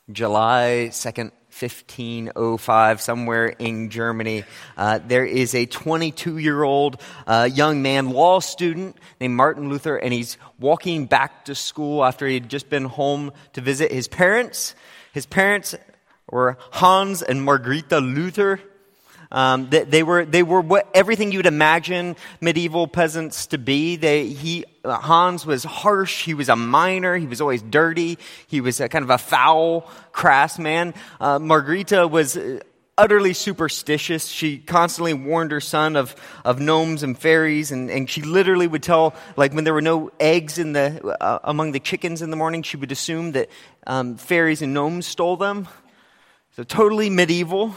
July 2nd, 1505, somewhere in Germany, there is a 22-year-old young man, law student named Martin Luther, and he's walking back to school after he had just been home to visit his parents. His parents were Hans and Margareta Luther. They were what everything you'd imagine medieval peasants to be. Hans was harsh. He was a miner. He was always dirty. He was a kind of a foul, crass man. Margareta was utterly superstitious. She constantly warned her son of gnomes and fairies, and she literally would tell, like when there were no eggs in among the chickens in the morning, she would assume that fairies and gnomes stole them. So totally medieval.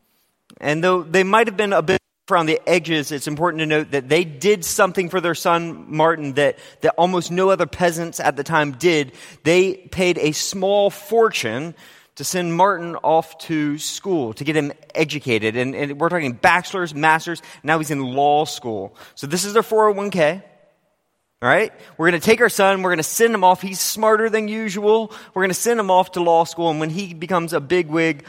And though they might have been a bit around the edges, it's important to note that they did something for their son Martin that almost no other peasants at the time did. They paid a small fortune to send Martin off to school, to get him educated. And we're talking bachelor's, master's, now he's in law school. So this is their 401k. All right? We're going to take our son, we're going to send him off. He's smarter than usual. We're going to send him off to law school, and when he becomes a bigwig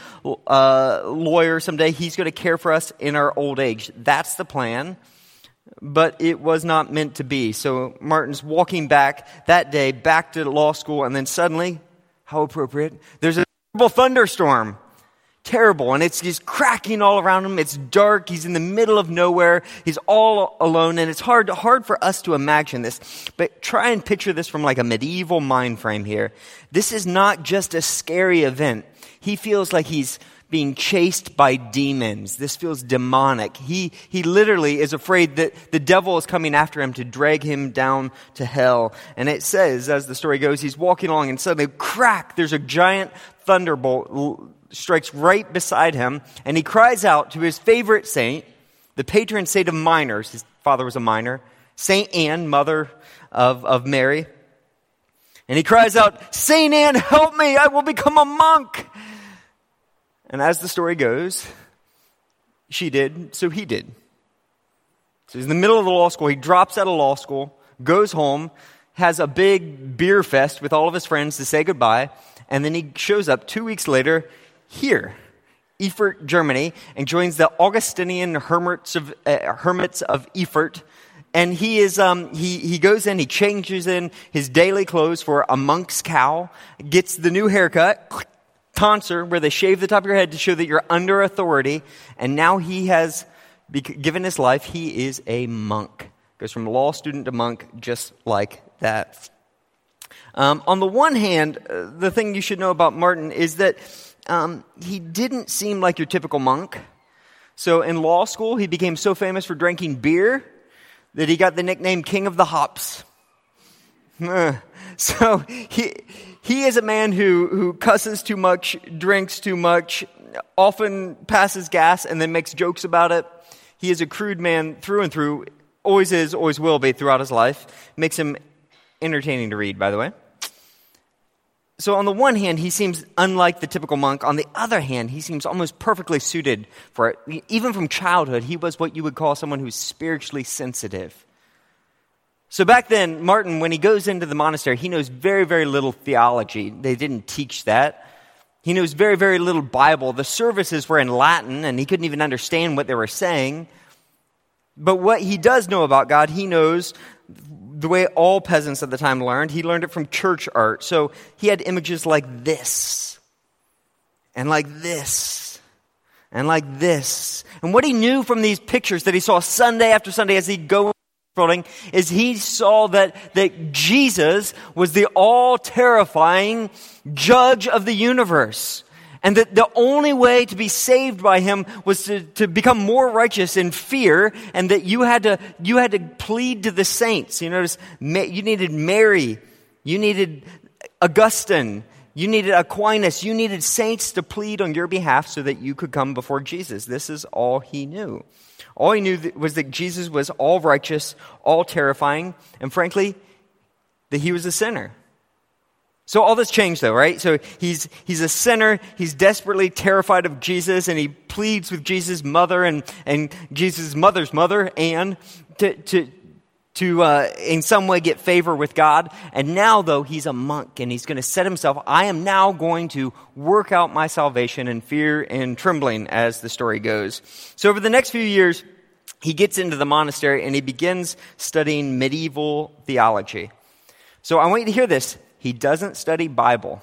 lawyer someday, he's going to care for us in our old age. That's the plan, but it was not meant to be. So Martin's walking back that day, back to law school, and then suddenly, how appropriate, there's a terrible thunderstorm. Terrible, and it's just cracking all around him. It's dark. He's in the middle of nowhere. He's all alone, and it's hard for us to imagine this. But try and picture this from like a medieval mind frame here. This is not just a scary event. He feels like he's being chased by demons. This feels demonic. He literally is afraid that the devil is coming after him to drag him down to hell. And it says, as the story goes, he's walking along, and suddenly, crack! There's a giant thunderbolt strikes right beside him, and he cries out to his favorite saint, the patron saint of miners. His father was a miner, Saint Anne, mother of Mary. And he cries out, "Saint Anne, help me! I will become a monk!" And as the story goes, she did, so he did. So he's in the middle of the law school. He drops out of law school, goes home, has a big beer fest with all of his friends to say goodbye, and then he shows up 2 weeks later here, Erfurt, Germany, and joins the Augustinian hermits of Erfurt. And he goes in, he changes in his daily clothes for a monk's cowl, gets the new haircut, tonsure, where they shave the top of your head to show that you're under authority. And now he has given his life. He is a monk. Goes from law student to monk just like that. On the one hand, the thing you should know about Martin is that he didn't seem like your typical monk. So in law school, he became so famous for drinking beer that he got the nickname King of the Hops. So he is a man who cusses too much, drinks too much, often passes gas and then makes jokes about it. He is a crude man through and through, always is, always will be throughout his life. Makes him entertaining to read, by the way. So on the one hand, he seems unlike the typical monk. On the other hand, he seems almost perfectly suited for it. Even from childhood, he was what you would call someone who's spiritually sensitive. So back then, Martin, when he goes into the monastery, he knows very, very little theology. They didn't teach that. He knows very, very little Bible. The services were in Latin, and he couldn't even understand what they were saying. But what he does know about God, he knows the way all peasants at the time learned. He learned it from church art. So he had images like this, and like this, and like this. And what he knew from these pictures that he saw Sunday after Sunday as he'd go is he saw that Jesus was the all-terrifying judge of the universe. And that the only way to be saved by him was to become more righteous in fear, and that you had to plead to the saints. You notice you needed Mary, you needed Augustine, you needed Aquinas, you needed saints to plead on your behalf so that you could come before Jesus. This is all he knew. All he knew was that Jesus was all righteous, all terrifying, and frankly, that he was a sinner. So all this changed though, right? So he's a sinner, he's desperately terrified of Jesus, and he pleads with Jesus' mother and Jesus' mother's mother, Anne, to to in some way get favor with God. And now, though, he's a monk, and he's going to set himself, I am now going to work out my salvation in fear and trembling, as the story goes. So over the next few years, he gets into the monastery, and he begins studying medieval theology. So I want you to hear this. He doesn't study Bible.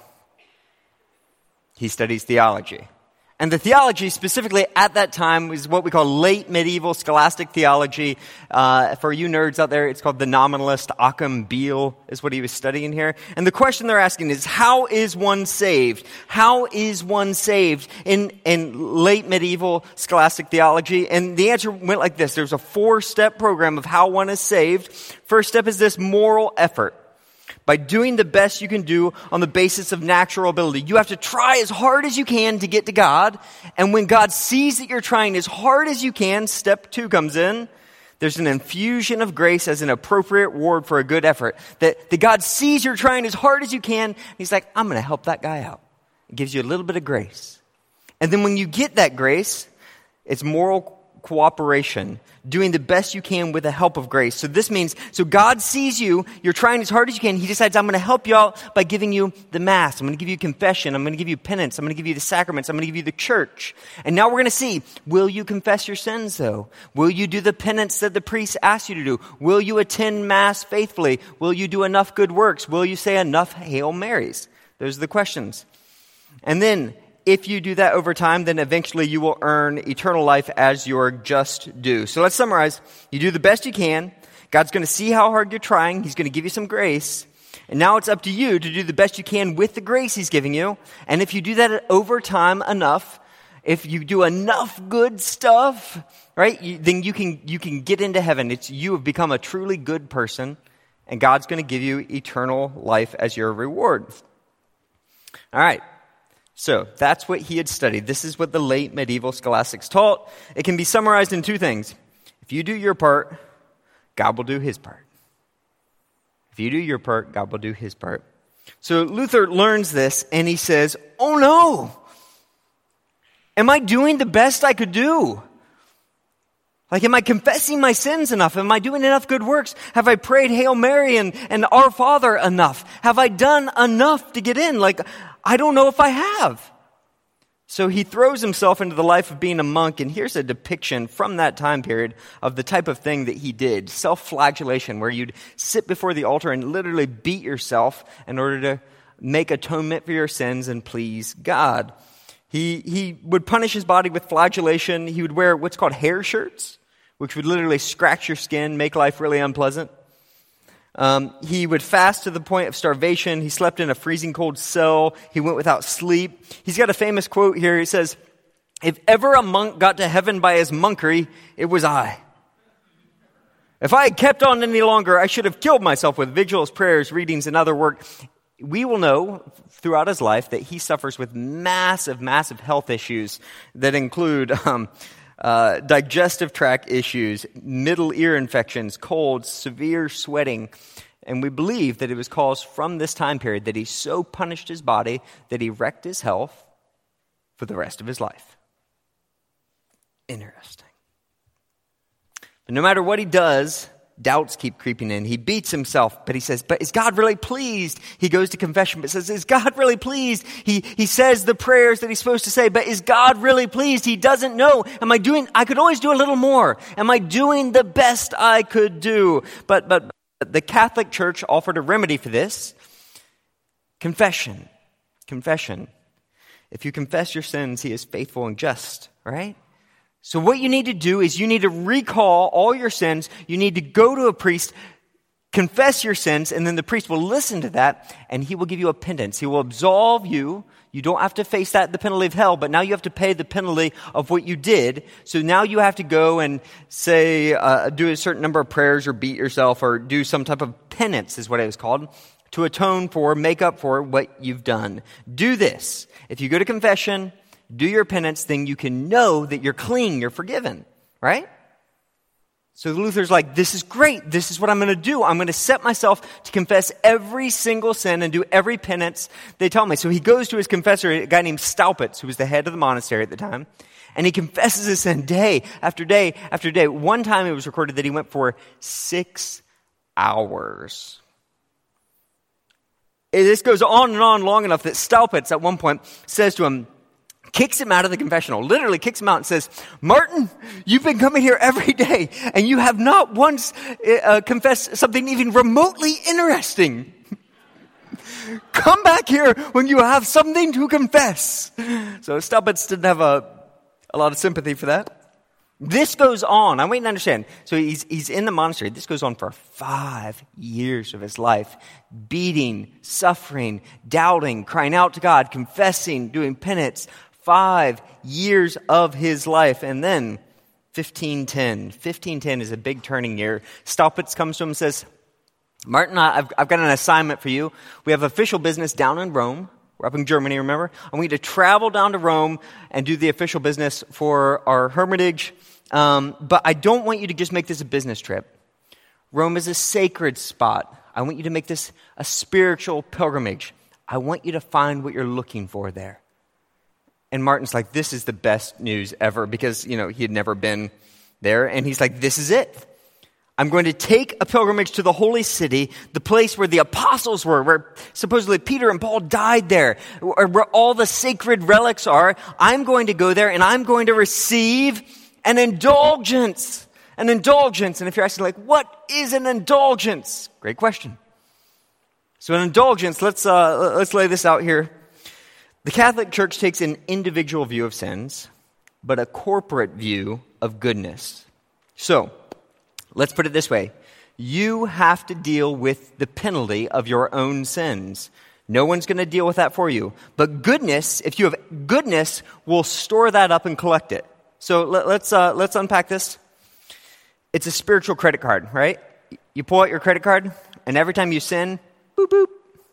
He studies theology. And the theology specifically at that time was what we call late medieval scholastic theology. For you nerds out there, it's called the nominalist. Occam Beale is what he was studying here. And the question they're asking is, how is one saved? How is one saved in late medieval scholastic theology? And the answer went like this. There's a 4-step program of how one is saved. First step is this: moral effort. By doing the best you can do on the basis of natural ability. You have to try as hard as you can to get to God. And when God sees that you're trying as hard as you can, step 2 comes in. There's an infusion of grace as an appropriate reward for a good effort. That God sees you're trying as hard as you can. He's like, I'm going to help that guy out. It gives you a little bit of grace. And then when you get that grace, it's moral cooperation, doing the best you can with the help of grace. So this means, so God sees you're trying as hard as you can. He decides, I'm going to help you out by giving you the Mass. I'm going to give you confession. I'm going to give you penance. I'm going to give you the sacraments. I'm going to give you the church. And now we're going to see, will you confess your sins though? Will you do the penance that the priest asks you to do? Will you attend Mass faithfully? Will you do enough good works? Will you say enough Hail Marys? Those are the questions. And then, if you do that over time, then eventually you will earn eternal life as your just due. So let's summarize. You do the best you can. God's going to see how hard you're trying. He's going to give you some grace. And now it's up to you to do the best you can with the grace he's giving you. And if you do that over time enough, if you do enough good stuff, right, then you can get into heaven. You have become a truly good person, and God's going to give you eternal life as your reward. All right. So that's what he had studied. This is what the late medieval scholastics taught. It can be summarized in 2 things. If you do your part, God will do his part. If you do your part, God will do his part. So Luther learns this, and he says, oh no! Am I doing the best I could do? Like, am I confessing my sins enough? Am I doing enough good works? Have I prayed Hail Mary and Our Father enough? Have I done enough to get in? Like, I don't know if I have. So he throws himself into the life of being a monk, and here's a depiction from that time period of the type of thing that he did. Self-flagellation, where you'd sit before the altar and literally beat yourself in order to make atonement for your sins and please God. He would punish his body with flagellation. He would wear what's called hair shirts, which would literally scratch your skin, make life really unpleasant. He would fast to the point of starvation. He slept in a freezing cold cell. He went without sleep. He's got a famous quote here. He says, if ever a monk got to heaven by his monkery, it was I. If I had kept on any longer, I should have killed myself with vigils, prayers, readings, and other work. We will know throughout his life that he suffers with massive health issues that include digestive tract issues, middle ear infections, colds, severe sweating. And we believe that it was caused from this time period that he so punished his body that he wrecked his health for the rest of his life. Interesting. But no matter what he does, doubts keep creeping in. He beats himself, but he says, but is God really pleased? He goes to confession, but says, is God really pleased? He says the prayers that he's supposed to say, but is God really pleased? He doesn't know. I could always do a little more. Am I doing the best I could do? But the Catholic Church offered a remedy for this. Confession. If you confess your sins, he is faithful and just, right? So what you need to do is you need to recall all your sins. You need to go to a priest, confess your sins, and then the priest will listen to that, and he will give you a penance. He will absolve you. You don't have to face the penalty of hell, but now you have to pay the penalty of what you did. So now you have to go and say, do a certain number of prayers or beat yourself or do some type of penance is what it was called, to atone for, make up for what you've done. Do this. If you go to confession, do your penance, then you can know that you're clean, you're forgiven, right? So Luther's like, this is great. This is what I'm going to do. I'm going to set myself to confess every single sin and do every penance they tell me. So he goes to his confessor, a guy named Staupitz, who was the head of the monastery at the time, and he confesses his sin day after day after day. One time it was recorded that he went for 6 hours. This goes on and on long enough that Staupitz at one point says to him, kicks him out of the confessional, literally kicks him out and says, Martin, you've been coming here every day and you have not once confessed something even remotely interesting. Come back here when you have something to confess. So Staupitz didn't have a lot of sympathy for that. This goes on. I want you to understand. So he's in the monastery. This goes on for 5 years of his life. Beating, suffering, doubting, crying out to God, confessing, doing penance. 5 years of his life. And then 1510. 1510 is a big turning year. Staupitz comes to him and says, Martin, I've got an assignment for you. We have official business down in Rome. We're up in Germany, remember? I want you to travel down to Rome and do the official business for our hermitage. But I don't want you to just make this a business trip. Rome is a sacred spot. I want you to make this a spiritual pilgrimage. I want you to find what you're looking for there. And Martin's like, this is the best news ever because, he had never been there. And he's like, this is it. I'm going to take a pilgrimage to the holy city, the place where the apostles were, where supposedly Peter and Paul died there, where all the sacred relics are. I'm going to go there and I'm going to receive an indulgence. An indulgence. And if you're asking, what is an indulgence? Great question. So an indulgence, let's lay this out here. The Catholic Church takes an individual view of sins, but a corporate view of goodness. So, let's put it this way. You have to deal with the penalty of your own sins. No one's going to deal with that for you. But goodness, if you have goodness, will store that up and collect it. So let's unpack this. It's a spiritual credit card, right? You pull out your credit card, and every time you sin, boop, boop.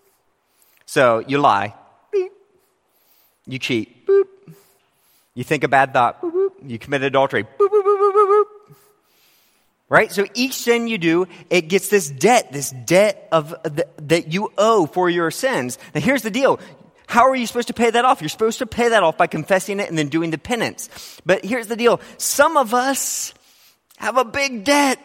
So you lie. Beep. You cheat. Boop. You think a bad thought. Boop, boop. You commit adultery. Boop, boop, boop, boop, boop, boop. Right? So each sin you do, it gets this debt that you owe for your sins. Now here's the deal. How are you supposed to pay that off? You're supposed to pay that off by confessing it and then doing the penance. But here's the deal. Some of us have a big debt.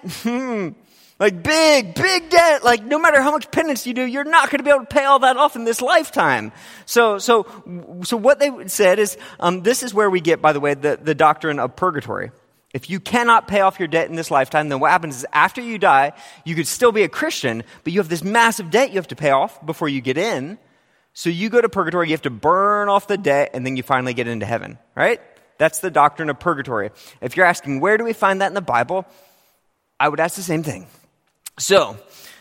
Big debt. No matter how much penance you do, you're not going to be able to pay all that off in this lifetime. So what they said is, this is where we get, by the way, the doctrine of purgatory. If you cannot pay off your debt in this lifetime, then what happens is after you die, you could still be a Christian, but you have this massive debt you have to pay off before you get in. So you go to purgatory, you have to burn off the debt, and then you finally get into heaven, right? That's the doctrine of purgatory. If you're asking, where do we find that in the Bible? I would ask the same thing. So,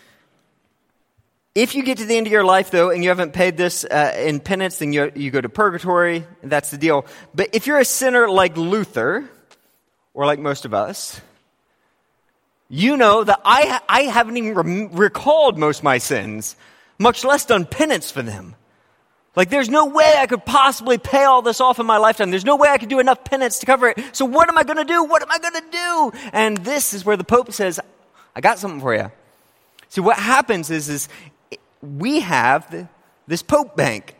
if you get to the end of your life, though, and you haven't paid this in penance, then you go to purgatory. That's the deal. But if you're a sinner like Luther, or like most of us, you know that I haven't even recalled most of my sins, much less done penance for them. There's no way I could possibly pay all this off in my lifetime. There's no way I could do enough penance to cover it. So what am I going to do? What am I going to do? And this is where the Pope says, I got something for you. See, what happens is we have this Pope bank.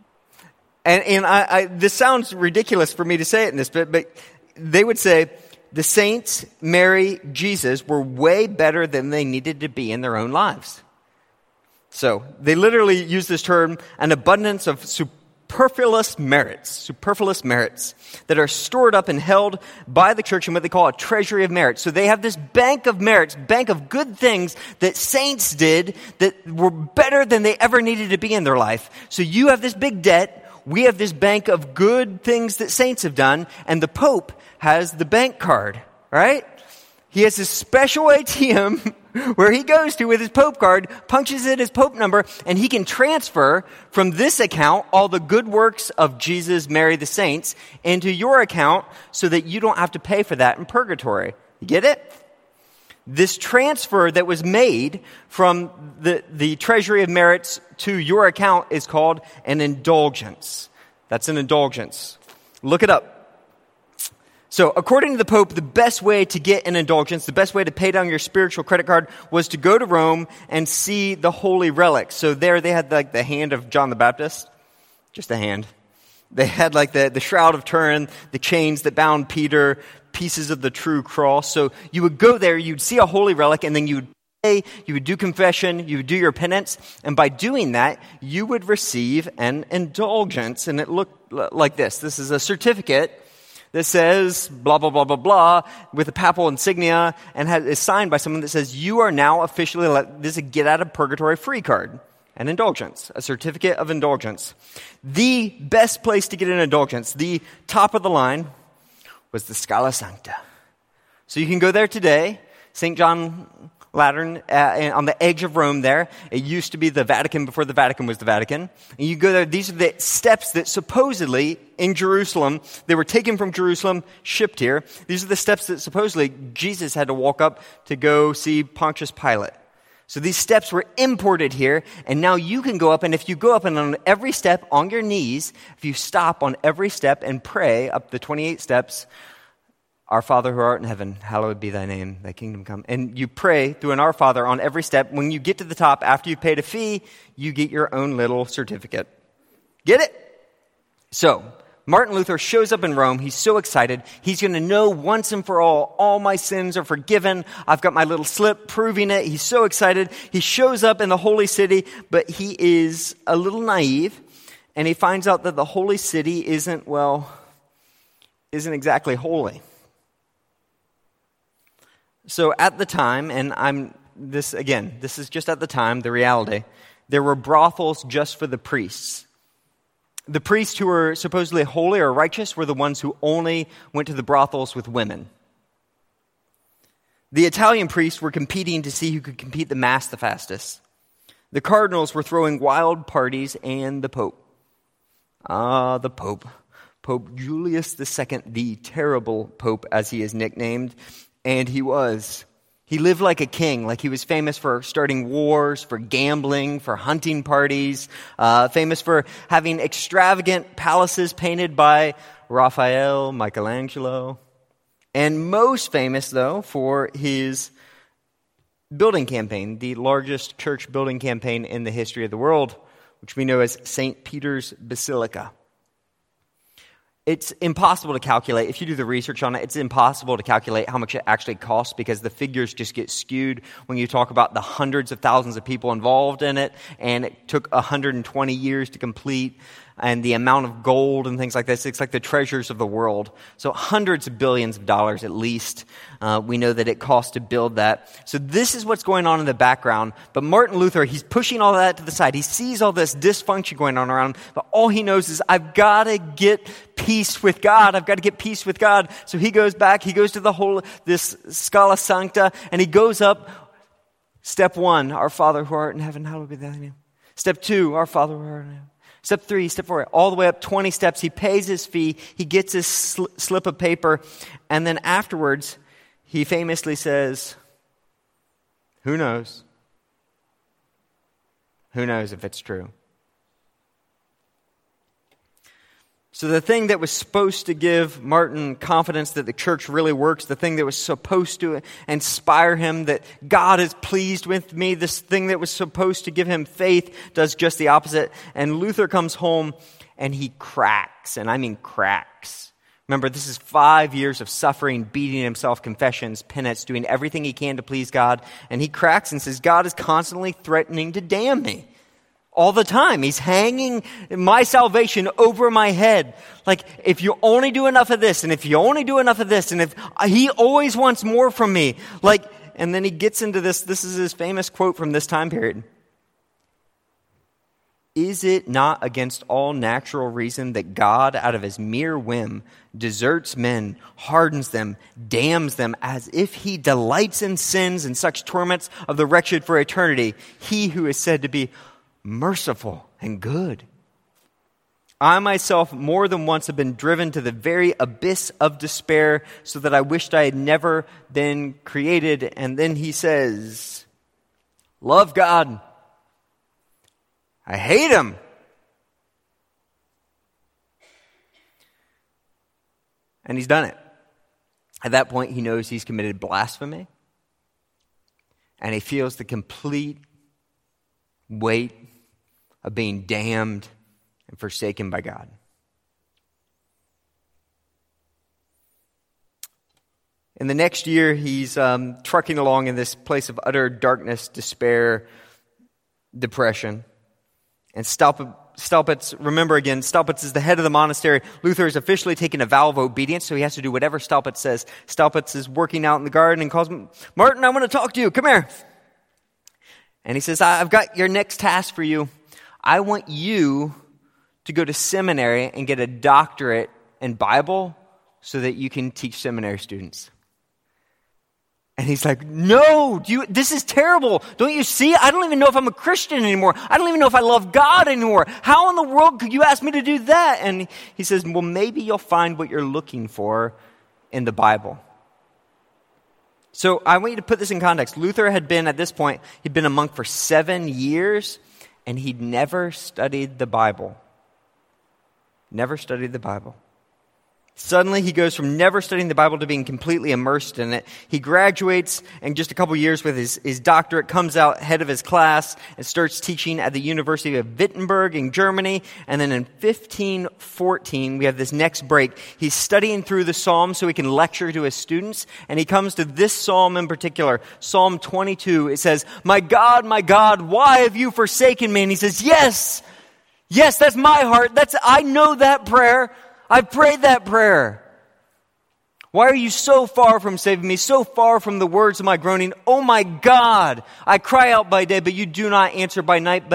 And this sounds ridiculous for me to say it in this bit, but they would say the saints, Mary, Jesus were way better than they needed to be in their own lives. So they literally use this term, an abundance of superfluous merits that are stored up and held by the church in what they call a treasury of merit. So they have this bank of merits, bank of good things that saints did that were better than they ever needed to be in their life. So you have this big debt. We have this bank of good things that saints have done, and the Pope has the bank card, right? He has this special ATM where he goes to with his Pope card, punches in his Pope number, and he can transfer from this account all the good works of Jesus, Mary, the saints into your account so that you don't have to pay for that in purgatory. You get it? This transfer that was made from the treasury of merits to your account is called an indulgence. That's an indulgence. Look it up. So according to the Pope, the best way to get an indulgence, the best way to pay down your spiritual credit card was to go to Rome and see the holy relics. So there they had the hand of John the Baptist. Just a hand. They had the shroud of Turin, the chains that bound Peter, pieces of the true cross. So you would go there, you'd see a holy relic, and then you'd you would do confession, you would do your penance, and by doing that, you would receive an indulgence. And it looked like this. This is a certificate that says blah, blah, blah, blah, blah, with a papal insignia, and is signed by someone that says, you are now officially, this is a get-out-of-purgatory-free card, an indulgence, a certificate of indulgence. The best place to get an indulgence, the top of the line, was the Scala Sancta. So you can go there today, St. John Lateran, on the edge of Rome there. It used to be the Vatican before the Vatican was the Vatican. And you go there, these are the steps that supposedly in Jerusalem, they were taken from Jerusalem, shipped here. These are the steps that supposedly Jesus had to walk up to go see Pontius Pilate. So these steps were imported here, and now you can go up, and if you go up and on every step on your knees, if you stop on every step and pray up the 28 steps, Our Father who art in heaven, hallowed be thy name, thy kingdom come. And you pray through an Our Father on every step. When you get to the top, after you've paid a fee, you get your own little certificate. Get it? So, Martin Luther shows up in Rome. He's so excited. He's going to know once and for all my sins are forgiven. I've got my little slip proving it. He's so excited. He shows up in the holy city, but he is a little naive, and he finds out that the holy city isn't exactly holy. So at the time, and this is just at the time, the reality, there were brothels just for the priests. The priests who were supposedly holy or righteous were the ones who only went to the brothels with women. The Italian priests were competing to see who could complete the Mass the fastest. The cardinals were throwing wild parties, and the Pope. The Pope. Pope Julius II, the terrible Pope as he is nicknamed. And he lived like a king, like he was famous for starting wars, for gambling, for hunting parties, famous for having extravagant palaces painted by Raphael, Michelangelo, and most famous, though, for his building campaign, the largest church building campaign in the history of the world, which we know as St. Peter's Basilica. It's impossible to calculate. If you do the research on it, it's impossible to calculate how much it actually costs because the figures just get skewed when you talk about the hundreds of thousands of people involved in it, and it took 120 years to complete, and the amount of gold and things like this. It's like the treasures of the world. So hundreds of billions of dollars at least. We know that it cost to build that. So this is what's going on in the background. But Martin Luther, he's pushing all that to the side. He sees all this dysfunction going on around him, but all he knows is, I've got to get peace with God. I've got to get peace with God. So he goes back, he goes to this Scala Sancta, and he goes up. Step 1, Our Father who art in heaven, hallowed be thy name. Step 2, Our Father who art in heaven. Step 3, step 4, all the way up 20 steps. He pays his fee. He gets his slip of paper. And then afterwards, he famously says, who knows? Who knows if it's true? So the thing that was supposed to give Martin confidence that the church really works, the thing that was supposed to inspire him that God is pleased with me, this thing that was supposed to give him faith does just the opposite. And Luther comes home and he cracks, and I mean cracks. Remember, this is 5 years of suffering, beating himself, confessions, penance, doing everything he can to please God. And he cracks and says, God is constantly threatening to damn me. All the time. He's hanging my salvation over my head. Like, if you only do enough of this, and if you only do enough of this, and if he always wants more from me. Like, and then he gets into this. This is his famous quote from this time period. Is it not against all natural reason that God, out of his mere whim, deserts men, hardens them, damns them, as if he delights in sins and such torments of the wretched for eternity? He who is said to be merciful and good. I myself more than once have been driven to the very abyss of despair, so that I wished I had never been created. And then he says, love God. I hate him. And he's done it. At that point, he knows he's committed blasphemy, and he feels the complete weight of being damned and forsaken by God. In the next year, he's trucking along in this place of utter darkness, despair, depression. And Staupitz, remember again, Staupitz is the head of the monastery. Luther is officially taken a vow of obedience, so he has to do whatever Staupitz says. Staupitz is working out in the garden and calls him, Martin, I want to talk to you. Come here. And he says, I've got your next task for you. I want you to go to seminary and get a doctorate in Bible so that you can teach seminary students. And he's like, no, this is terrible. Don't you see? I don't even know if I'm a Christian anymore. I don't even know if I love God anymore. How in the world could you ask me to do that? And he says, well, maybe you'll find what you're looking for in the Bible. So I want you to put this in context. Luther had been, at this point, he'd been a monk for 7 years, and he'd never studied the Bible. Never studied the Bible. Suddenly, he goes from never studying the Bible to being completely immersed in it. He graduates in just a couple years with his doctorate, comes out head of his class, and starts teaching at the University of Wittenberg in Germany. And then in 1514, we have this next break. He's studying through the Psalms so he can lecture to his students. And he comes to this psalm in particular, Psalm 22. It says, my God, why have you forsaken me? And he says, yes, that's my heart. I know that prayer. I've prayed that prayer. Why are you so far from saving me, so far from the words of my groaning? Oh my God, I cry out by day, but you do not answer by night,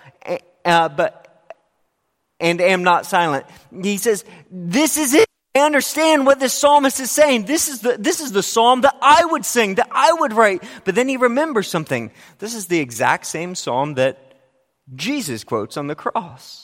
and am not silent. He says, this is it. I understand what this psalmist is saying. This is the psalm that I would sing, that I would write. But then he remembers something. This is the exact same psalm that Jesus quotes on the cross.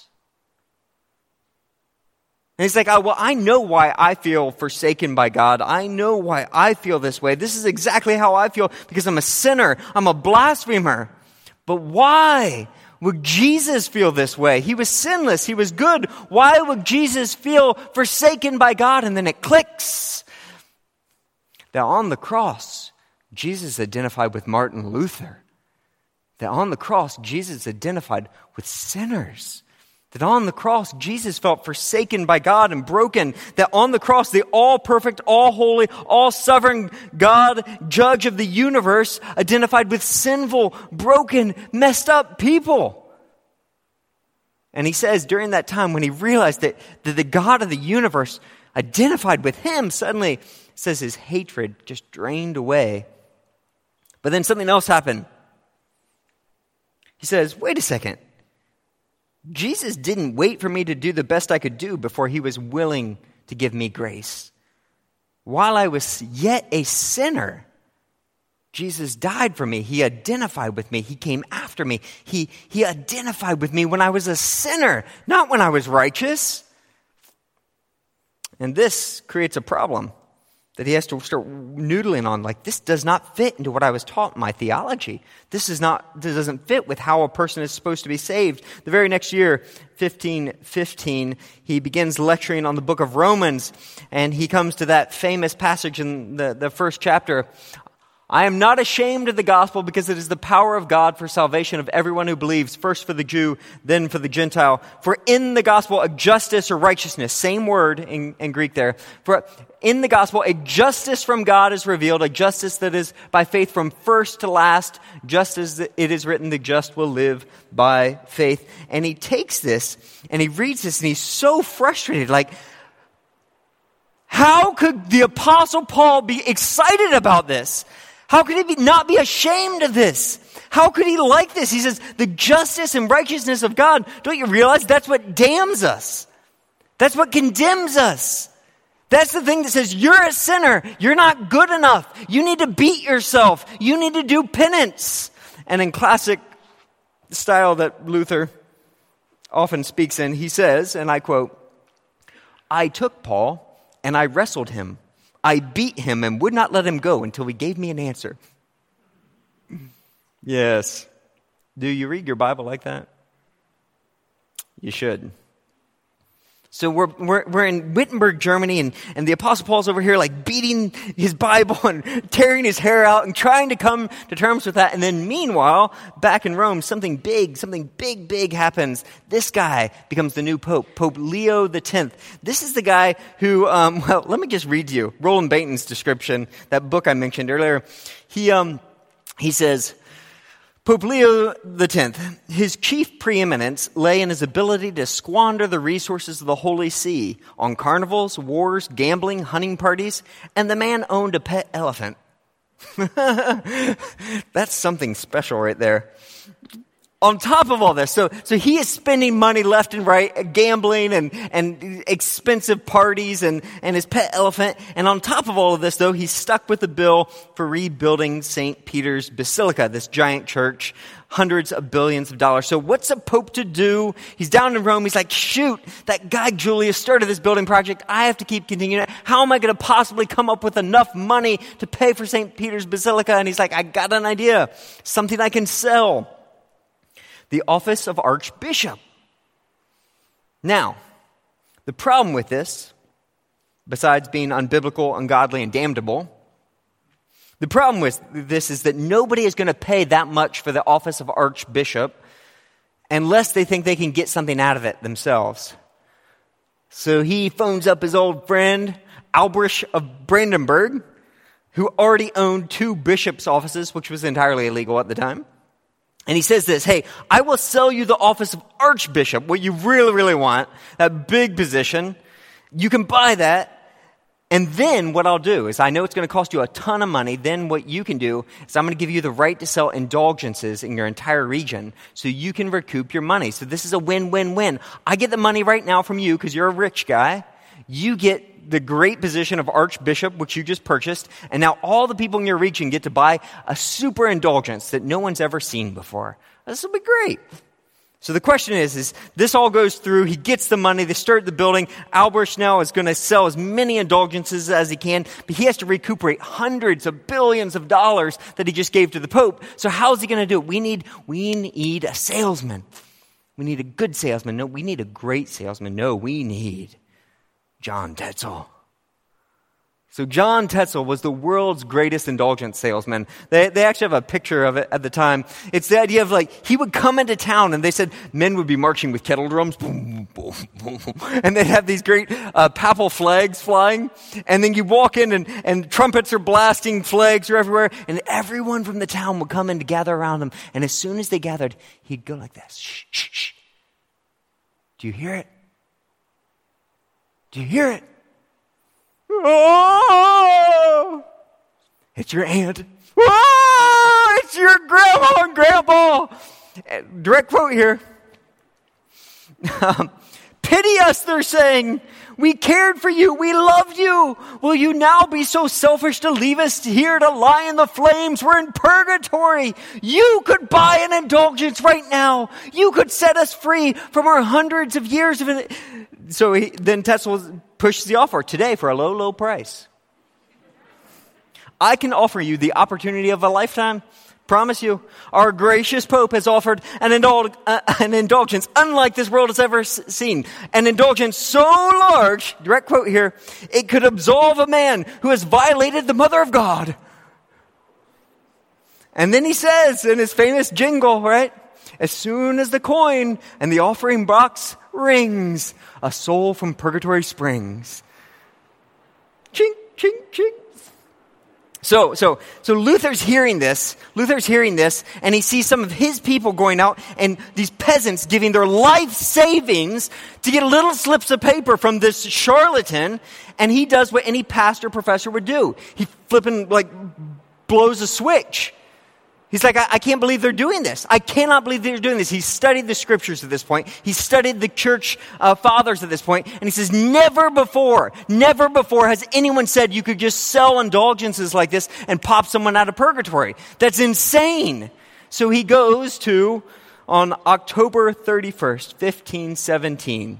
And he's like, I know why I feel forsaken by God. I know why I feel this way. This is exactly how I feel because I'm a sinner. I'm a blasphemer. But why would Jesus feel this way? He was sinless. He was good. Why would Jesus feel forsaken by God? And then it clicks. That on the cross, Jesus identified with Martin Luther. That on the cross, Jesus identified with sinners. That on the cross, Jesus felt forsaken by God and broken. That on the cross, the all-perfect, all-holy, all-sovereign God, judge of the universe, identified with sinful, broken, messed up people. And he says during that time when he realized that the God of the universe identified with him, suddenly, it says his hatred just drained away. But then something else happened. He says, wait a second. Jesus didn't wait for me to do the best I could do before he was willing to give me grace. While I was yet a sinner, Jesus died for me. He identified with me. He came after me. He identified with me when I was a sinner, not when I was righteous. And this creates a problem that he has to start noodling on. Like, this does not fit into what I was taught in my theology. This doesn't fit with how a person is supposed to be saved. The very next year, 1515, he begins lecturing on the book of Romans, and he comes to that famous passage in the first chapter. I am not ashamed of the gospel because it is the power of God for salvation of everyone who believes, first for the Jew, then for the Gentile. For in the gospel, a justice or righteousness, same word in Greek there. For in the gospel, a justice from God is revealed, a justice that is by faith from first to last, just as it is written, the just will live by faith. And he takes this and he reads this and he's so frustrated, like, how could the Apostle Paul be excited about this? How could he not be ashamed of this? How could he like this? He says, the justice and righteousness of God, don't you realize that's what damns us? That's what condemns us. That's the thing that says, you're a sinner. You're not good enough. You need to beat yourself. You need to do penance. And in classic style that Luther often speaks in, he says, and I quote, I took Paul and I wrestled him. I beat him and would not let him go until he gave me an answer. Yes. Do you read your Bible like that? You should. So we're in Wittenberg, Germany, and the Apostle Paul's over here like beating his Bible and tearing his hair out and trying to come to terms with that. And then meanwhile, back in Rome, something big happens. This guy becomes the new Pope, Pope Leo X. This is the guy who, well, let me just read to you Roland Bainton's description, that book I mentioned earlier. He says, Pope Leo X, his chief preeminence lay in his ability to squander the resources of the Holy See on carnivals, wars, gambling, hunting parties, and the man owned a pet elephant. That's something special right there. On top of all this, so he is spending money left and right, gambling and expensive parties and his pet elephant. And on top of all of this, though, he's stuck with the bill for rebuilding St. Peter's Basilica, this giant church, hundreds of billions of dollars. So what's a pope to do? He's down in Rome. He's like, shoot, that guy Julius started this building project. I have to keep continuing it. How am I going to possibly come up with enough money to pay for St. Peter's Basilica? And he's like, I got an idea, something I can sell. The office of Archbishop. Now, the problem with this, besides being unbiblical, ungodly, and damnable, the problem with this is that nobody is going to pay that much for the office of Archbishop unless they think they can get something out of it themselves. So he phones up his old friend, Albrecht of Brandenburg, who already owned 2 bishops' offices, which was entirely illegal at the time. And he says this, hey, I will sell you the office of Archbishop, what you really, really want, that big position. You can buy that. And then what I'll do is, I know it's going to cost you a ton of money. Then what you can do is I'm going to give you the right to sell indulgences in your entire region so you can recoup your money. So this is a win-win-win. I get the money right now from you because you're a rich guy. You get the great position of Archbishop, which you just purchased, and now all the people in your region get to buy a super indulgence that no one's ever seen before. This will be great. So the question is this all goes through, he gets the money, they start the building. Albrecht now is going to sell as many indulgences as he can, but he has to recuperate hundreds of billions of dollars that he just gave to the Pope. So how's he going to do it? We need a salesman. We need a good salesman. No, we need a great salesman. No, we need John Tetzel. So John Tetzel was the world's greatest indulgence salesman. They actually have a picture of it at the time. It's the idea of like, he would come into town and they said men would be marching with kettle drums. Boom, boom, boom. And they'd have these great papal flags flying. And then you walk in and trumpets are blasting, flags are everywhere. And everyone from the town would come in to gather around him. And as soon as they gathered, he'd go like this. Shh, shh, shh. Do you hear it? Do you hear it? Oh, it's your aunt. Oh, it's your grandma and grandpa. Direct quote here. Pity us, they're saying. We cared for you. We loved you. Will you now be so selfish to leave us here to lie in the flames? We're in purgatory. You could buy an indulgence right now. You could set us free from our hundreds of years of it. So then Tetzel pushes the offer today for a low, low price. I can offer you the opportunity of a lifetime. Promise you, our gracious Pope has offered an indulgence unlike this world has ever seen. An indulgence so large, direct quote here, it could absolve a man who has violated the Mother of God. And then he says in his famous jingle, right? As soon as the coin and the offering box rings, a soul from purgatory springs. Chink, chink, chink. So Luther's hearing this, and he sees some of his people going out and these peasants giving their life savings to get little slips of paper from this charlatan, and he does what any pastor professor would do. He flipping blows a switch. He's like, I can't believe they're doing this. I cannot believe they're doing this. He studied the scriptures at this point. He studied the church fathers at this point. And he says, never before has anyone said you could just sell indulgences like this and pop someone out of purgatory. That's insane. So he goes to, on October 31st, 1517,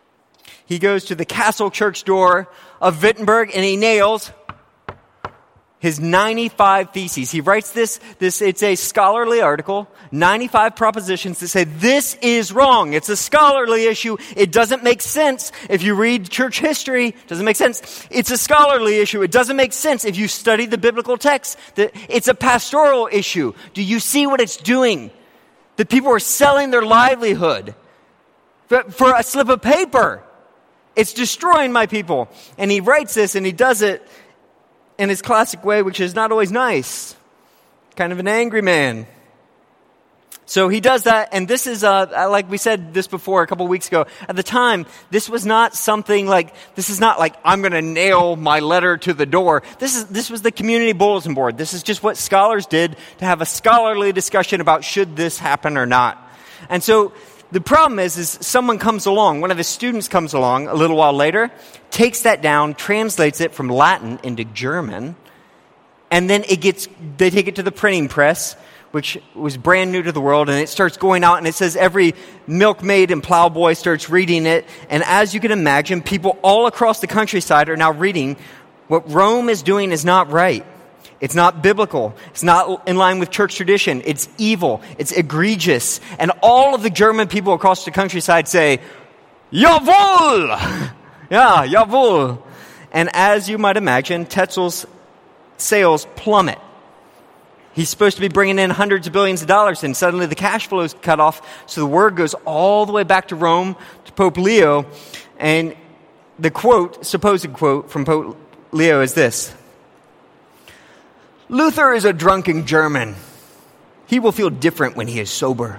he goes to the castle church door of Wittenberg and he nails his 95 theses. He writes this, it's a scholarly article, 95 propositions that say this is wrong. It's a scholarly issue. It doesn't make sense. If you read church history, it doesn't make sense. It's a scholarly issue. It doesn't make sense if you study the biblical text. It's a pastoral issue. Do you see what it's doing? That people are selling their livelihood for a slip of paper. It's destroying my people. And he writes this, and he does it in his classic way, which is not always nice. Kind of an angry man. So he does that, and this is, like we said this before a couple weeks ago, at the time, this was not something like, this is not like, I'm going to nail my letter to the door. This was the community bulletin board. This is just what scholars did to have a scholarly discussion about should this happen or not. And so the problem is someone comes along, one of his students comes along a little while later, takes that down, translates it from Latin into German, and then they take it to the printing press, which was brand new to the world, and it starts going out, and it says every milkmaid and plowboy starts reading it, and as you can imagine, people all across the countryside are now reading what Rome is doing is not right. It's not biblical. It's not in line with church tradition. It's evil. It's egregious. And all of the German people across the countryside say, Jawohl! Yeah, jawohl. And as you might imagine, Tetzel's sales plummet. He's supposed to be bringing in hundreds of billions of dollars, and suddenly the cash flow is cut off. So the word goes all the way back to Rome, to Pope Leo. And the supposed quote from Pope Leo is this: Luther is a drunken German. He will feel different when he is sober.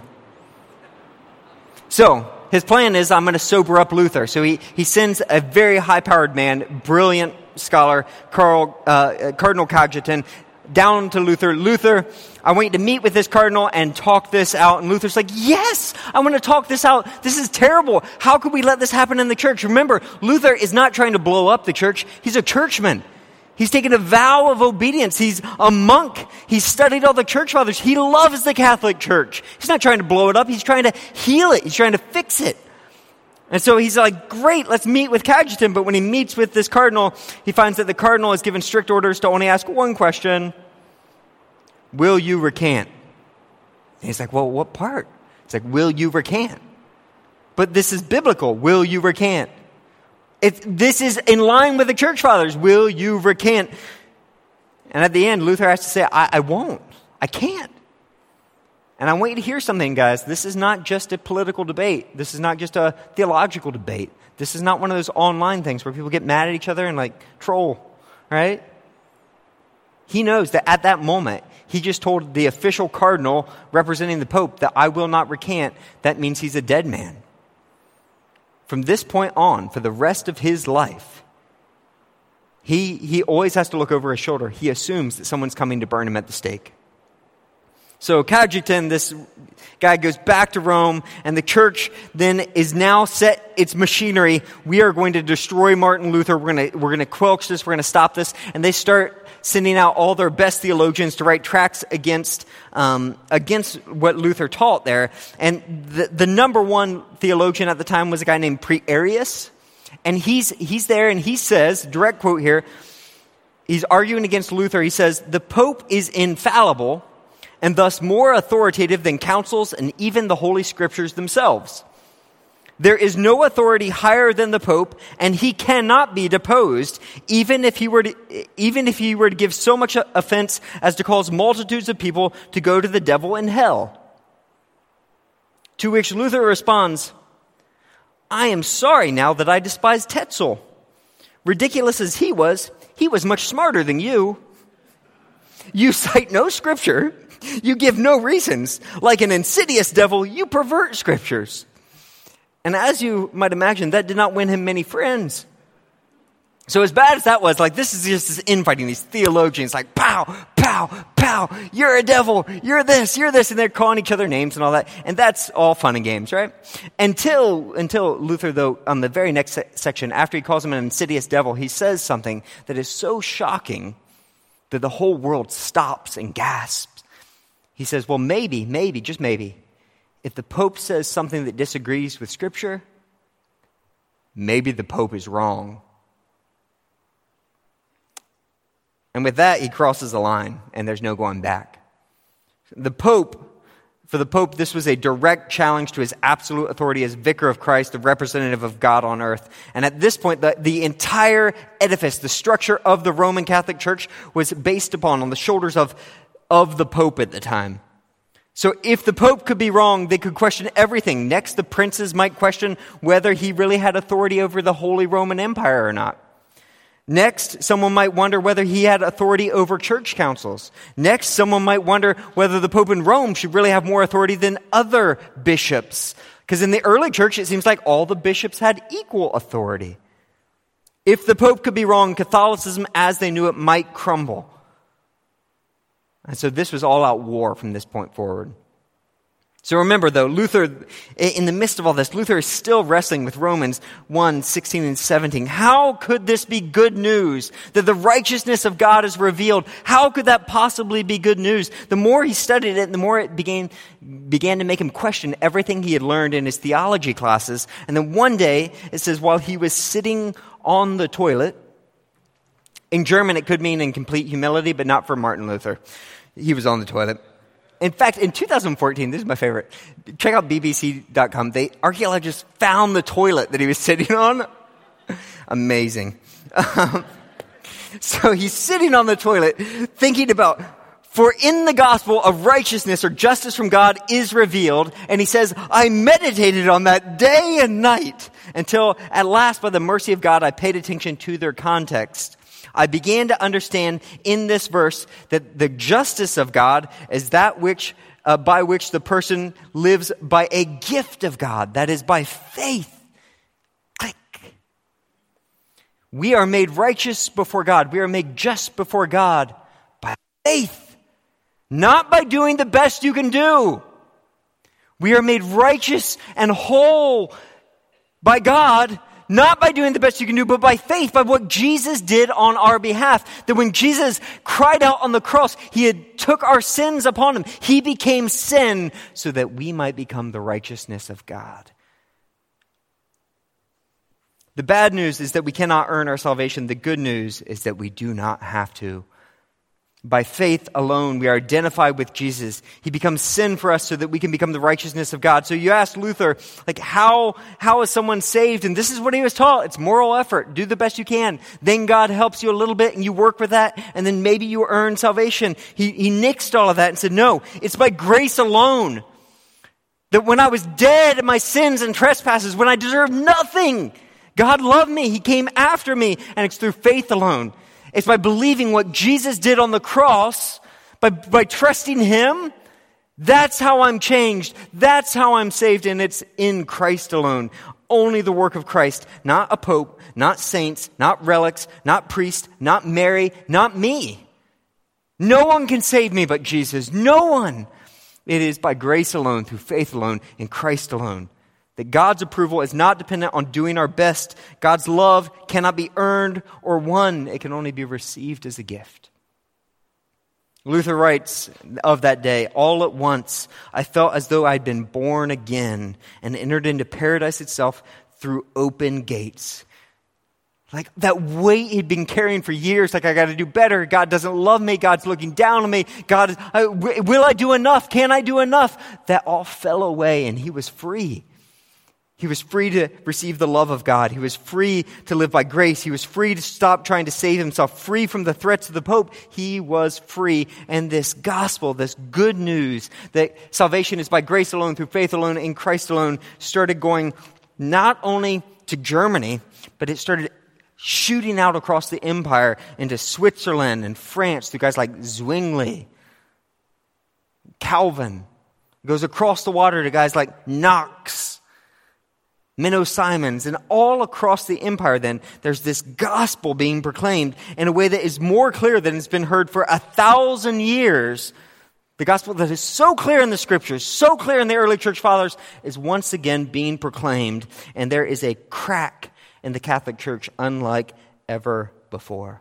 So his plan is, I'm going to sober up Luther. So he sends a very high-powered man, brilliant scholar, Cardinal Cajetan, down to Luther. Luther, I want you to meet with this cardinal and talk this out. And Luther's like, yes, I want to talk this out. This is terrible. How could we let this happen in the church? Remember, Luther is not trying to blow up the church. He's a churchman. He's taken a vow of obedience. He's a monk. He's studied all the church fathers. He loves the Catholic Church. He's not trying to blow it up. He's trying to heal it. He's trying to fix it. And so he's like, great, let's meet with Cajetan. But when he meets with this cardinal, he finds that the cardinal is given strict orders to only ask one question: will you recant? And he's like, well, what part? It's like, will you recant? But this is biblical. Will you recant? This is in line with the church fathers. Will you recant? And at the end, Luther has to say, I won't. I can't. And I want you to hear something, guys. This is not just a political debate. This is not just a theological debate. This is not one of those online things where people get mad at each other and like troll, right? He knows that at that moment, he just told the official cardinal representing the Pope that I will not recant. That means he's a dead man. From this point on, for the rest of his life, he always has to look over his shoulder. He assumes that someone's coming to burn him at the stake. So Cajetan, this guy, goes back to Rome, and the church then is now set its machinery. We are going to destroy Martin Luther. We're going to quelch this. We're going to stop this. And they start sending out all their best theologians to write tracts against what Luther taught there. And the number one theologian at the time was a guy named Praetorius. And he's there, and he says, direct quote here, he's arguing against Luther. He says, the Pope is infallible and thus more authoritative than councils and even the Holy Scriptures themselves. There is no authority higher than the Pope, and he cannot be deposed, even if he were to give so much offense as to cause multitudes of people to go to the devil in hell. To which Luther responds, I am sorry now that I despise Tetzel. Ridiculous as he was much smarter than you. You cite no scripture. You give no reasons. Like an insidious devil, you pervert scriptures. And as you might imagine, that did not win him many friends. So as bad as that was, like, this is just this infighting, these theologians, like, pow, pow, pow, you're a devil, you're this, and they're calling each other names and all that. And that's all fun and games, right? Until Luther, though, on the very next section, after he calls him an insidious devil, he says something that is so shocking that the whole world stops and gasps. He says, well, maybe, just maybe, if the Pope says something that disagrees with Scripture, maybe the Pope is wrong. And with that, he crosses the line, and there's no going back. For the Pope, this was a direct challenge to his absolute authority as vicar of Christ, the representative of God on earth. And at this point, the entire edifice, the structure of the Roman Catholic Church was based on the shoulders of the Pope at the time. So if the Pope could be wrong, they could question everything. Next, the princes might question whether he really had authority over the Holy Roman Empire or not. Next, someone might wonder whether he had authority over church councils. Next, someone might wonder whether the Pope in Rome should really have more authority than other bishops. Because in the early church, it seems like all the bishops had equal authority. If the Pope could be wrong, Catholicism as they knew it might crumble. And so this was all-out war from this point forward. So remember, though, Luther, in the midst of all this, Luther is still wrestling with Romans 1, 16 and 17. How could this be good news? That the righteousness of God is revealed. How could that possibly be good news? The more he studied it, the more it began to make him question everything he had learned in his theology classes. And then one day, it says, while he was sitting on the toilet, in German it could mean in complete humility, but not for Martin Luther. He was on the toilet. In fact, in 2014, this is my favorite. Check out BBC.com. Archaeologists found the toilet that he was sitting on. Amazing. So he's sitting on the toilet thinking about, for in the gospel of righteousness or justice from God is revealed. And he says, I meditated on that day and night until at last, by the mercy of God, I paid attention to their context. I began to understand in this verse that the justice of God is that which by which the person lives by a gift of God, that is by faith. Click. We are made righteous before God. We are made just before God by faith, not by doing the best you can do. We are made righteous and whole by God, not by doing the best you can do, but by faith, by what Jesus did on our behalf. That when Jesus cried out on the cross, he had took our sins upon him. He became sin so that we might become the righteousness of God. The bad news is that we cannot earn our salvation. The good news is that we do not have to. By faith alone, we are identified with Jesus. He becomes sin for us so that we can become the righteousness of God. So you ask Luther, how is someone saved? And this is what he was taught. It's moral effort. Do the best you can. Then God helps you a little bit and you work with that. And then maybe you earn salvation. He nixed all of that and said, no, it's by grace alone. That when I was dead in my sins and trespasses, when I deserved nothing, God loved me. He came after me. And it's through faith alone. It's by believing what Jesus did on the cross, by trusting him. That's how I'm changed. That's how I'm saved. And it's in Christ alone. Only the work of Christ. Not a pope, not saints, not relics, not priest, not Mary, not me. No one can save me but Jesus. No one. It is by grace alone, through faith alone, in Christ alone. That God's approval is not dependent on doing our best. God's love cannot be earned or won. It can only be received as a gift. Luther writes of that day, all at once, I felt as though I'd been born again and entered into paradise itself through open gates. Like that weight he'd been carrying for years, like I got to do better. God doesn't love me. God's looking down on me. Will I do enough? Can I do enough? That all fell away and he was free. He was free to receive the love of God. He was free to live by grace. He was free to stop trying to save himself, free from the threats of the Pope. He was free. And this gospel, this good news that salvation is by grace alone, through faith alone, in Christ alone, started going not only to Germany, but it started shooting out across the empire into Switzerland and France through guys like Zwingli, Calvin. It goes across the water to guys like Knox, Menno Simons, and all across the empire then, there's this gospel being proclaimed in a way that is more clear than it's been heard for 1,000 years. The gospel that is so clear in the scriptures, so clear in the early church fathers, is once again being proclaimed. And there is a crack in the Catholic Church unlike ever before.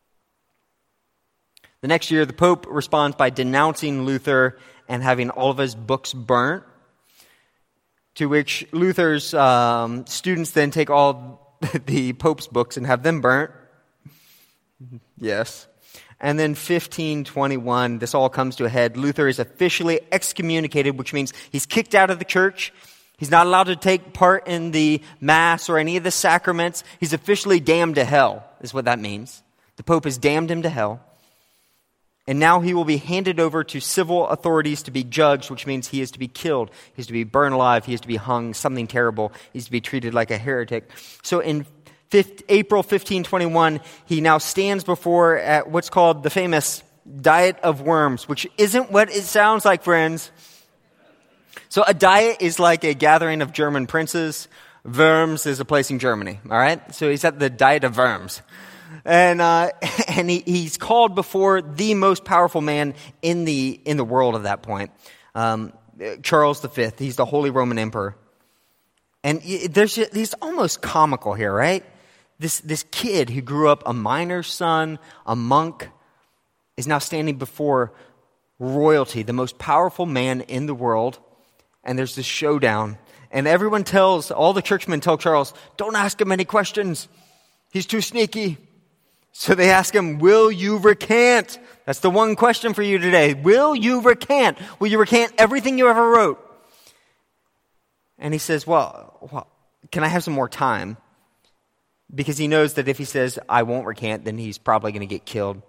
The next year, the Pope responds by denouncing Luther and having all of his books burnt. To which Luther's students then take all the Pope's books and have them burnt. Yes. And then 1521, this all comes to a head. Luther is officially excommunicated, which means he's kicked out of the church. He's not allowed to take part in the Mass or any of the sacraments. He's officially damned to hell, is what that means. The Pope has damned him to hell. And now he will be handed over to civil authorities to be judged, which means he is to be killed. He is to be burned alive. He is to be hung, something terrible. He's to be treated like a heretic. So in April 1521, he now stands before at what's called the famous Diet of Worms, which isn't what it sounds like, friends. So a diet is like a gathering of German princes. Worms is a place in Germany, all right? So he's at the Diet of Worms. And he's called before the most powerful man in the world at that point, Charles V. He's the Holy Roman Emperor. And he's almost comical here, right? This kid who grew up a miner's son, a monk, is now standing before royalty, the most powerful man in the world. And there's this showdown. And all the churchmen tell Charles, don't ask him any questions. He's too sneaky. So they ask him, will you recant? That's the one question for you today. Will you recant? Will you recant everything you ever wrote? And he says, well, can I have some more time? Because he knows that if he says, I won't recant, then he's probably going to get killed.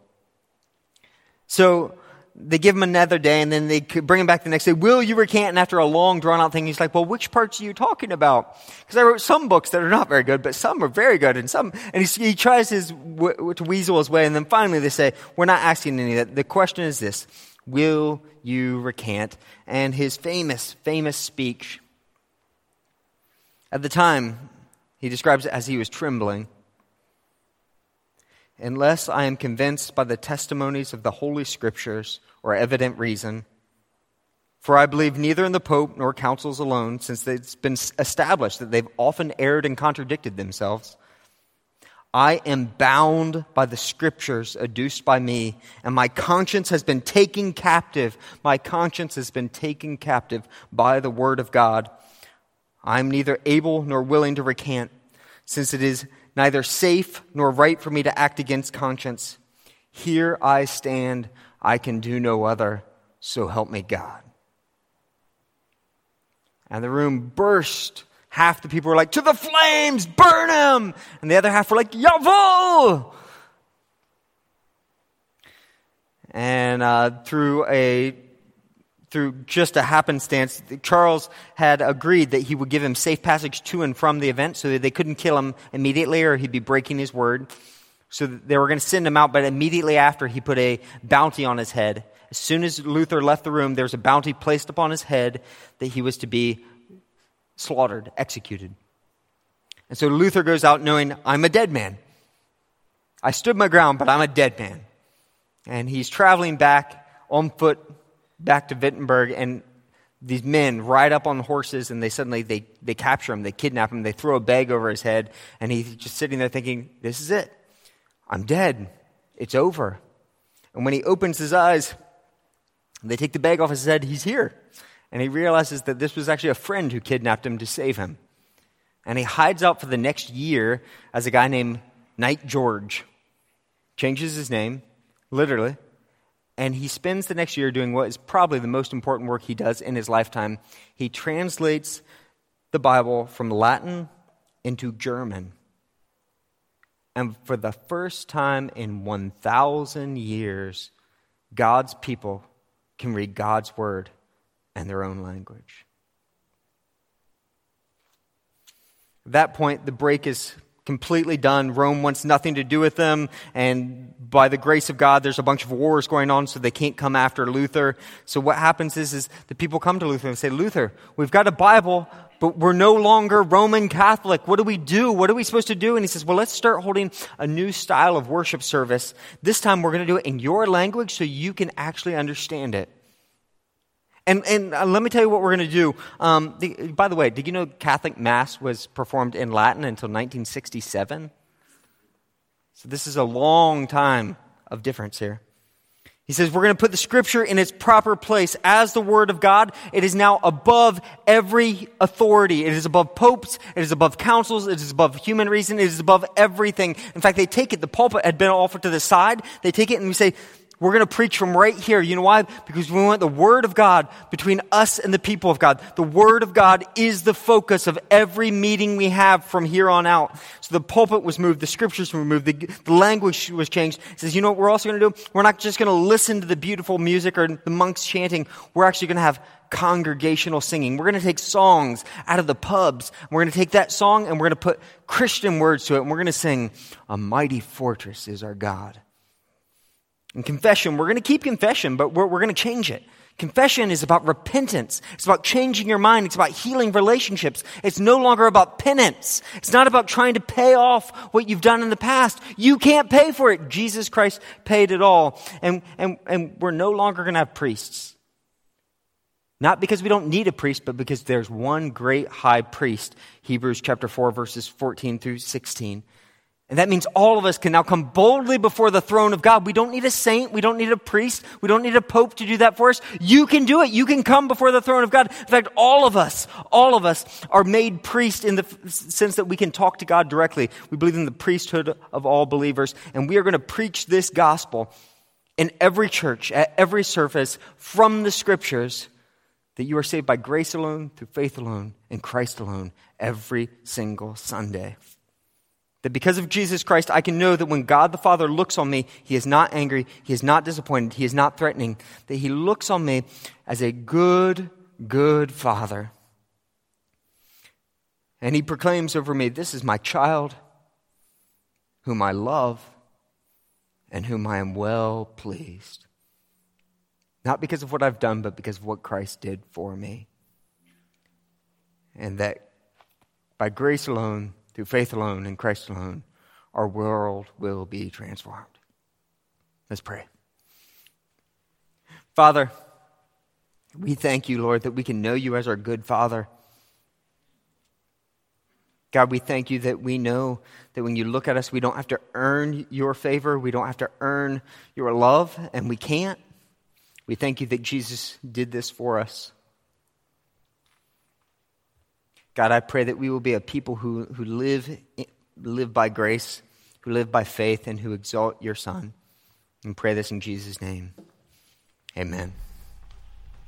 So they give him another day, and then they bring him back the next day. Will you recant? And after a long, drawn-out thing, he's like, well, which parts are you talking about? Because I wrote some books that are not very good, but some are very good, and he tries to weasel his way, and then finally they say, we're not asking any of that. The question is this: will you recant? And his famous speech, at the time, he describes it as he was trembling. Unless I am convinced by the testimonies of the Holy Scriptures or evident reason, for I believe neither in the Pope nor councils alone, since it's been established that they've often erred and contradicted themselves, I am bound by the Scriptures adduced by me, and my conscience has been taken captive. My conscience has been taken captive by the Word of God. I am neither able nor willing to recant, since it is neither safe nor right for me to act against conscience. Here I stand, I can do no other, so help me God. And the room burst. Half the people were like, to the flames, burn him! And the other half were like, Jawohl! And through just a happenstance, Charles had agreed that he would give him safe passage to and from the event so that they couldn't kill him immediately or he'd be breaking his word. So they were going to send him out, but immediately after, he put a bounty on his head. As soon as Luther left the room, there was a bounty placed upon his head that he was to be slaughtered, executed. And so Luther goes out knowing, I'm a dead man. I stood my ground, but I'm a dead man. And he's traveling back on foot back to Wittenberg, and these men ride up on horses, and they capture him, they kidnap him, they throw a bag over his head, and he's just sitting there thinking, this is it. I'm dead. It's over. And when he opens his eyes, they take the bag off his head, he's here. And he realizes that this was actually a friend who kidnapped him to save him. And he hides out for the next year as a guy named Knight George. Changes his name, literally. And he spends the next year doing what is probably the most important work he does in his lifetime. He translates the Bible from Latin into German. And for the first time in 1,000 years, God's people can read God's word in their own language. At that point, the break is completely done. Rome wants nothing to do with them, and by the grace of God, there's a bunch of wars going on, so they can't come after Luther. So what happens is the people come to Luther and say, Luther, we've got a Bible, but we're no longer Roman Catholic. What do we do? What are we supposed to do? And he says, well, let's start holding a new style of worship service. This time we're going to do it in your language so you can actually understand it. And let me tell you what we're going to do. By the way, did you know Catholic Mass was performed in Latin until 1967? So this is a long time of difference here. He says we're going to put the Scripture in its proper place as the Word of God. It is now above every authority. It is above popes. It is above councils. It is above human reason. It is above everything. In fact, they take it. The pulpit had been offered to the side. They take it and we say, we're going to preach from right here. You know why? Because we want the Word of God between us and the people of God. The Word of God is the focus of every meeting we have from here on out. So the pulpit was moved, the Scriptures were moved, the language was changed. It says, you know what we're also going to do? We're not just going to listen to the beautiful music or the monks chanting. We're actually going to have congregational singing. We're going to take songs out of the pubs. We're going to take that song and we're going to put Christian words to it. And we're going to sing, "A mighty fortress is our God." In confession, we're going to keep confession, but we're going to change it. Confession is about repentance. It's about changing your mind. It's about healing relationships. It's no longer about penance. It's not about trying to pay off what you've done in the past. You can't pay for it. Jesus Christ paid it all. And we're no longer going to have priests. Not because we don't need a priest, but because there's one great high priest. Hebrews chapter 4, verses 14 through 16. And that means all of us can now come boldly before the throne of God. We don't need a saint. We don't need a priest. We don't need a pope to do that for us. You can do it. You can come before the throne of God. In fact, all of us are made priests in the sense that we can talk to God directly. We believe in the priesthood of all believers. And we are going to preach this gospel in every church, at every service, from the Scriptures, that you are saved by grace alone, through faith alone, in Christ alone, every single Sunday. That because of Jesus Christ, I can know that when God the Father looks on me, He is not angry, He is not disappointed, He is not threatening. That He looks on me as a good, good Father. And He proclaims over me, "This is my child, whom I love, and whom I am well pleased." Not because of what I've done, but because of what Christ did for me. And that by grace alone, through faith alone, in Christ alone, our world will be transformed. Let's pray. Father, we thank you, Lord, that we can know you as our good Father. God, we thank you that we know that when you look at us, we don't have to earn your favor. We don't have to earn your love, and we can't. We thank you that Jesus did this for us. God, I pray that we will be a people who live by grace, who live by faith, and who exalt your Son. And pray this in Jesus' name. Amen.